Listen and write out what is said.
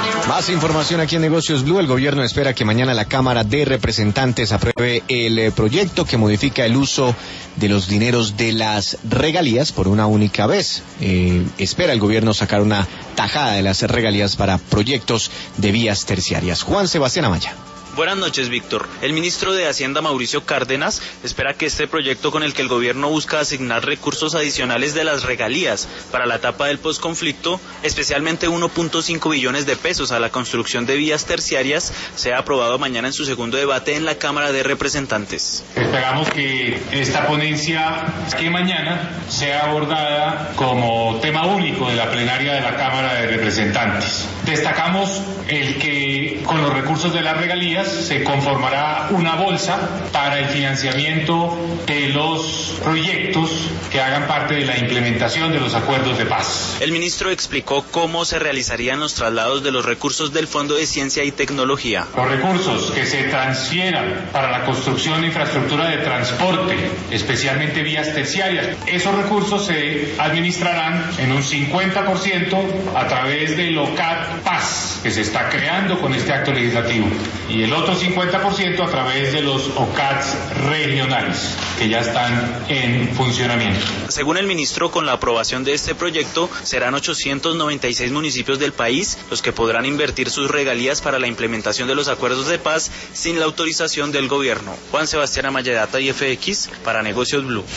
Más información aquí en Negocios Blue. El gobierno espera que mañana la Cámara de Representantes apruebe el proyecto que modifica el uso de los dineros de las regalías por una única vez. Espera el gobierno sacar una tajada de las regalías para proyectos de vías terciarias. Juan Sebastián Amaya. Buenas noches, Víctor. El ministro de Hacienda, Mauricio Cárdenas, espera que este proyecto con el que el gobierno busca asignar recursos adicionales de las regalías para la etapa del posconflicto, especialmente 1.5 billones de pesos a la construcción de vías terciarias, sea aprobado mañana en su segundo debate en la Cámara de Representantes. Esperamos que esta ponencia que mañana sea abordada como tema único de la plenaria de la Cámara de Representantes. Destacamos el que con los recursos de las regalías se conformará una bolsa para el financiamiento de los proyectos que hagan parte de la implementación de los acuerdos de paz. El ministro explicó cómo se realizarían los traslados de los recursos del Fondo de Ciencia y Tecnología. Los recursos que se transfieran para la construcción de infraestructura de transporte, especialmente vías terciarias, esos recursos se administrarán en un 50% a través del OCAD Paz, que se está creando con este acto legislativo, y el otro 50% a través de los OCADs regionales, que ya están en funcionamiento. Según el ministro, con la aprobación de este proyecto, serán 896 municipios del país los que podrán invertir sus regalías para la implementación de los acuerdos de paz sin la autorización del gobierno. Juan Sebastián Amaya, Data y FX, para Negocios Blue.